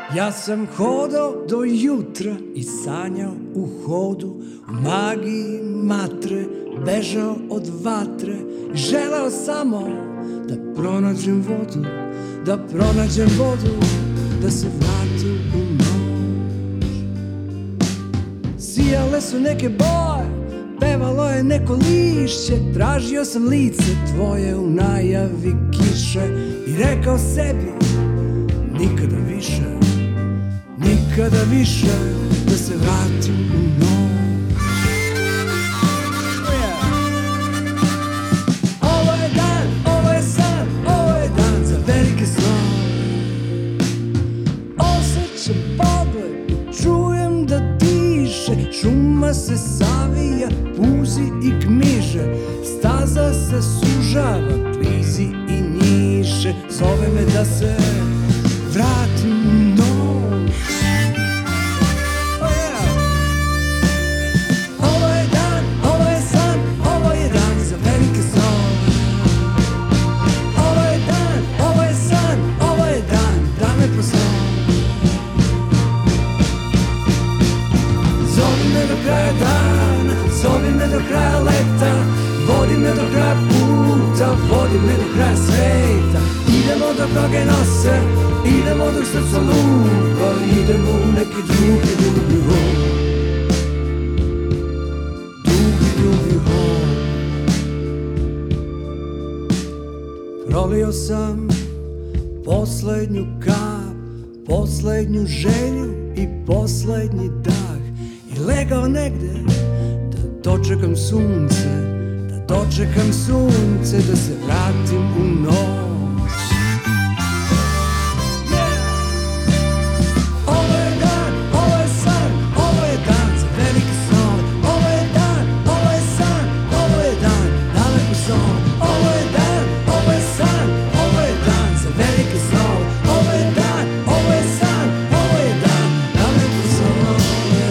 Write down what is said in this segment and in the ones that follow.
Ja sam hodao do jutra i sanjao u hodu, u magiji matre, bežao od vatre, želeo samo da pronađem vodu, da pronađem vodu, da se vratim u noć. Sijale su neke boje, pevalo je neko lišće, tražio sam lice tvoje u najavi kiše i rekao sebi nikada više, nikada više da se vratim u noć. Ovo je dan, ovo je san, ovo je dan za velike snove. Osjećam pogled, čujem da diše, šuma se savija, puzi i kmiže, staza se sužava, klizi i njiše, zove me da se vratim u noć. Zovi me do kraja leta, vodi me do kraja puta, vodi me do kraja sveta. Idemo dok noge nose, idemo dok srce lupa, idemo u neki drugi, drugi hod. Drugi, drugi hod. Prolio sam poslednju kap, poslednju želju i poslednji dah i legao negde dočekam sunce, da dočekam sunce, da se vratim u noć. Ovo je dan, ovo je san, ovo je dan za velike snove. Ovo je dan, ovo je san, ovo je dan, daleko son. Ovo je dan, ovo je san, ovo je dan za velike snove. Ovo je dan, ovo je san, ovo je dan, daleko son.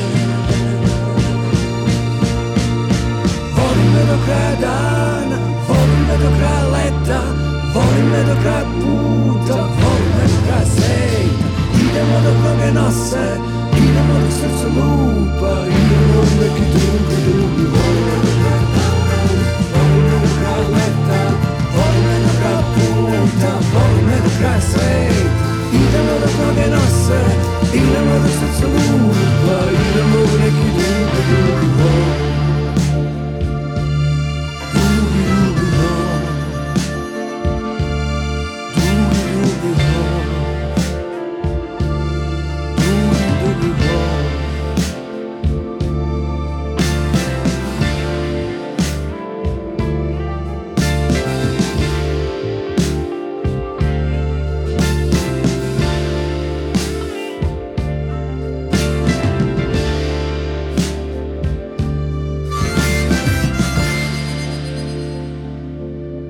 Volim me do kraja dana, volim me do kraja leta, volim me do kraja puta, volim me do kraja sveta. Idemo dok noge nose, idemo dok srce lupa, idemo u neki drugi, drugi. Volim me do kraja dana, volim me do kraja leta, volim me do kraja puta, volim me do kraja sveta. Idemo dok noge nose, idemo dok srce lupa, idemo u